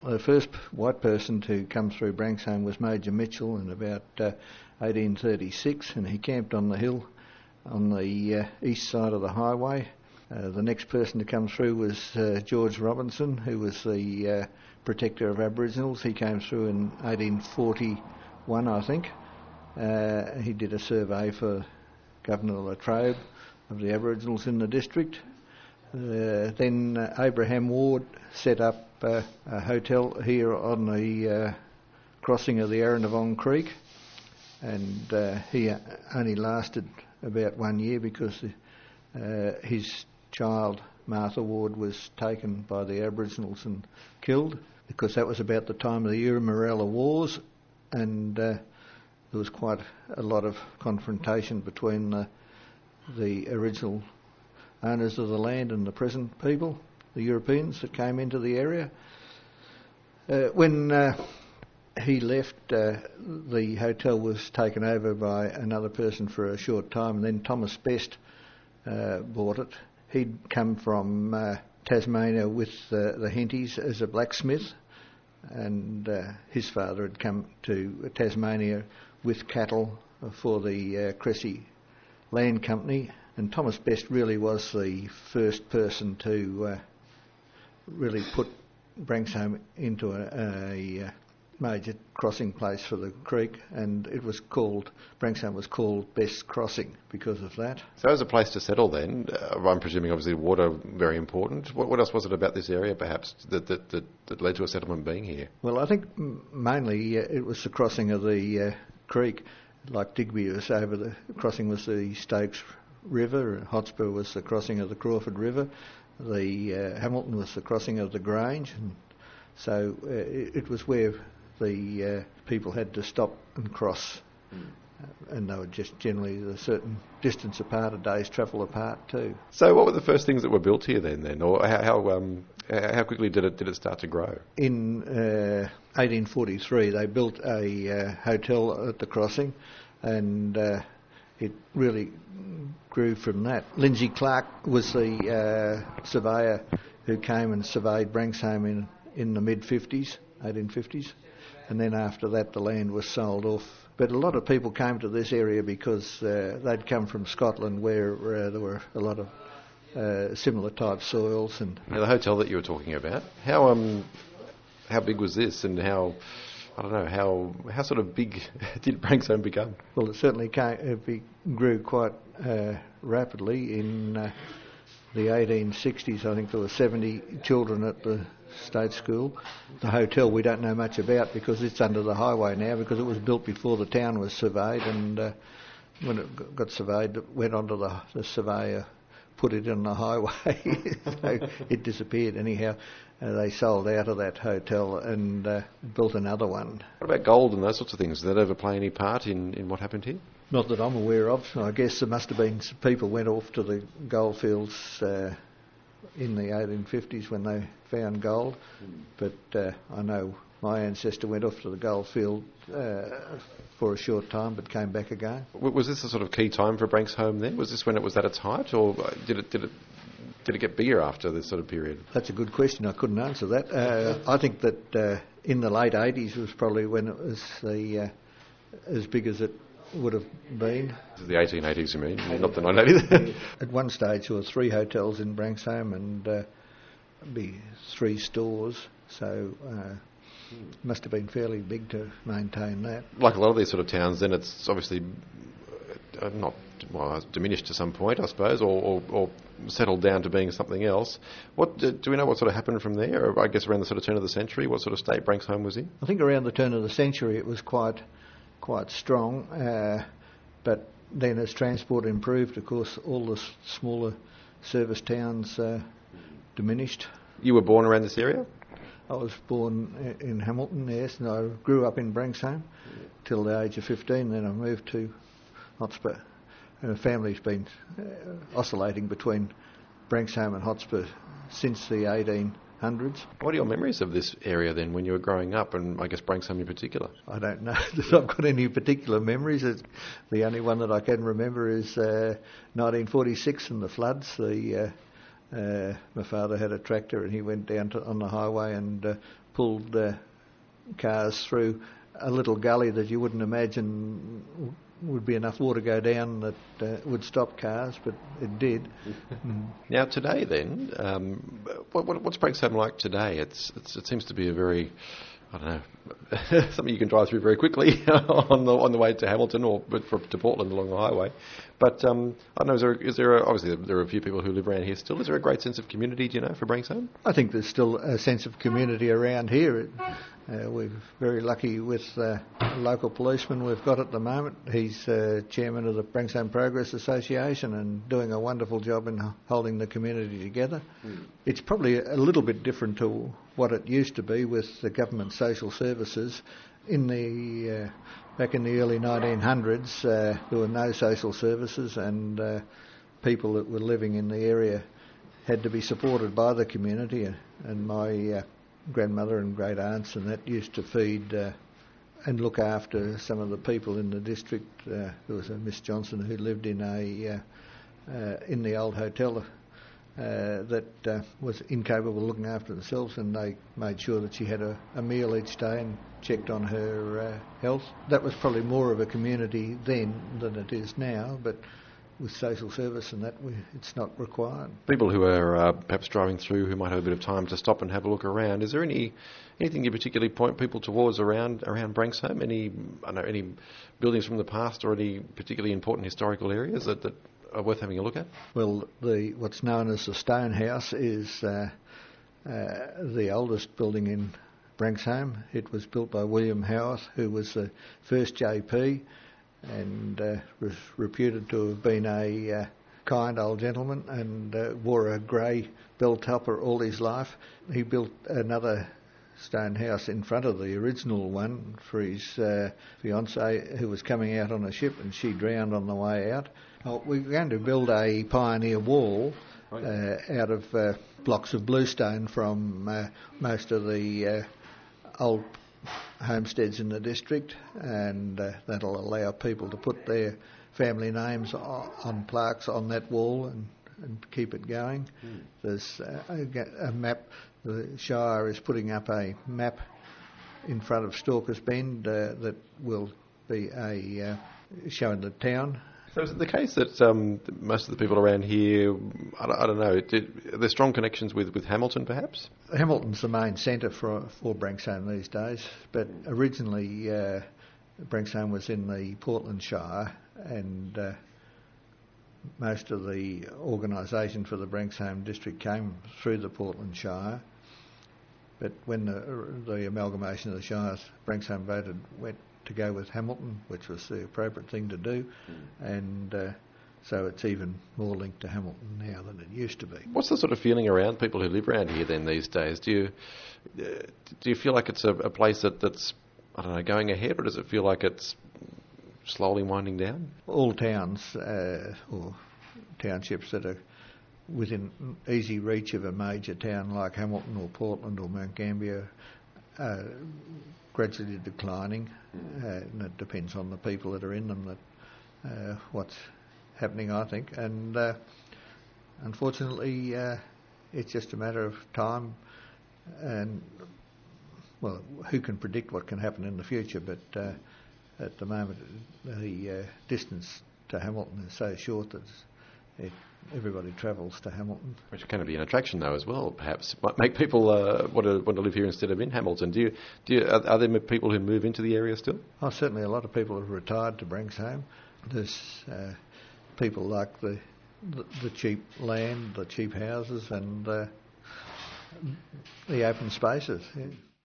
The first white person to come through Branxholme was Major Mitchell in about 1836, and he camped on the hill on the east side of the highway. The next person to come through was George Robinson, who was the protector of Aboriginals. He came through in 1841, I think. He did a survey for Governor Latrobe of the Aboriginals in the district. Then Abraham Ward set up a hotel here on the crossing of the Arrendavong Creek, and he only lasted about 1 year because his child Martha Ward was taken by the Aboriginals and killed, because that was about the time of the Urumarella Wars, and there was quite a lot of confrontation between the original owners of the land and the present people, the Europeans that came into the area. When he left, the hotel was taken over by another person for a short time, and then Thomas Best bought it. He'd come from Tasmania with the Henties as a blacksmith, and his father had come to Tasmania with cattle for the Cressy Land Company, and Thomas Best really was the first person to really put Branxholme into a major crossing place for the creek, and Branxholme was called Best's Crossing because of that. So as a place to settle then, I'm presuming obviously water very important. What else was it about this area perhaps that led to a settlement being here? Well, I think mainly it was the crossing of the creek. Like Digby was over the crossing was the Stokes River, and Hotspur was the crossing of the Crawford River, the Hamilton was the crossing of the Grange, and so it was where the people had to stop and cross, and they were just generally a certain distance apart, a day's travel apart too. So what were the first things that were built here then, or how quickly did it start to grow? In 1843 they built a hotel at the crossing, and it really grew from that. Lindsay Clark was the surveyor who came and surveyed Branxholme in the mid-50s, 1850s, and then after that the land was sold off. But a lot of people came to this area because they'd come from Scotland, where there were a lot of similar type soils. And now the hotel that you were talking about, how big was this, and how sort of big did Branxholme become? Well, it certainly grew quite rapidly. In the 1860s, I think there were 70 children at the state school. The hotel we don't know much about because it's under the highway now, because it was built before the town was surveyed, and when it got surveyed, it went onto the surveyor, put it on the highway, so it disappeared. Anyhow, they sold out of that hotel and built another one. What about gold and those sorts of things? Did that ever play any part in what happened here? Not that I'm aware of. I guess there must have been some people went off to the goldfields in the 1850s when they found gold, but I know my ancestor went off to the goldfield for a short time but came back again. Was this a sort of key time for Branxholme then? Was this when it was at its height, or did it get bigger after this sort of period? That's a good question. I couldn't answer that. I think that in the late 80s was probably when it was as big as it would have been. The 1880s, you mean? Not the 1980s? At one stage there were 3 hotels in Branxholme and be 3 stores, so it must have been fairly big to maintain that. Like a lot of these sort of towns, then it's obviously diminished to some point, I suppose, or settled down to being something else. Do we know what sort of happened from there? Or I guess around the sort of turn of the century, what sort of state Branxholme was in? I think around the turn of the century it was quite strong, but then as transport improved, of course, all the smaller service towns diminished. You were born around this area? I was born in Hamilton, yes, and I grew up in Branxholme till the age of 15. Then I moved to Hotspur, and the family's been oscillating between Branxholme and Hotspur since the 1800s. What are your memories of this area then when you were growing up, and I guess Branxholme in particular? I don't know that I've got any particular memories. The only one that I can remember is 1946 and the floods. My father had a tractor and he went down on the highway and pulled pulled cars through a little gully that you wouldn't imagine would be enough water go down that would stop cars, but it did. Now today, then, what's Branxholme like today? It seems to be a very, I don't know, something you can drive through very quickly on the way to Hamilton or to Portland along the highway. But I don't know, obviously there are a few people who live around here still. Is there a great sense of community, do you know, for Branxholme? I think there's still a sense of community around here. We're very lucky with the local policeman we've got at the moment. He's chairman of the Branxholme Progress Association and doing a wonderful job in holding the community together. It's probably a little bit different to what it used to be with the government social services. Back in the early 1900s, there were no social services, and people that were living in the area had to be supported by the community. And my grandmother and great aunts and that used to feed and look after some of the people in the district. There was a Miss Johnson who lived in the old hotel that was incapable of looking after themselves, and they made sure that she had a meal each day and checked on her health. That was probably more of a community then than it is now, but with social service and that, it's not required. People who are perhaps driving through who might have a bit of time to stop and have a look around, is there anything you particularly point people towards around Branxholme? Any buildings from the past or any particularly important historical areas that are worth having a look at? Well, what's known as the Stone House is the oldest building in Branxholme. It was built by William Howarth, who was the first JP, and was reputed to have been a kind old gentleman and wore a grey bell topper all his life. He built another stone house in front of the original one for his fiancée, who was coming out on a ship, and she drowned on the way out. We're going to build a pioneer wall out of blocks of bluestone from most of the old homesteads in the district, and that'll allow people to put their family names on plaques on that wall and keep it going. There's a map. The Shire is putting up a map in front of Stalker's Bend that will be showing the town. So is it the case that most of the people around here, I don't know, are there strong connections with Hamilton perhaps? Hamilton's the main centre for Branxholme these days, but originally Branxholme was in the Portland Shire, and most of the organisation for the Branxholme district came through the Portland Shire. But when the amalgamation of the shires, Branxholme went to go with Hamilton, which was the appropriate thing to do, and so it's even more linked to Hamilton now than it used to be. What's the sort of feeling around people who live around here then these days? Do you feel like it's a place that's, I don't know, going ahead, or does it feel like it's slowly winding down? All towns or townships that are within easy reach of a major town like Hamilton or Portland or Mount Gambier are gradually declining, and it depends on the people that are in them that what's happening, I think, and unfortunately it's just a matter of time, and well, who can predict what can happen in the future, but at the moment the distance to Hamilton is so short that everybody travels to Hamilton. Which can be an attraction though as well, perhaps. Might make people want to live here instead of in Hamilton. Are there people who move into the area still? Oh, certainly a lot of people have retired to Branxholme. There's people like the cheap land, the cheap houses and the open spaces. Yeah.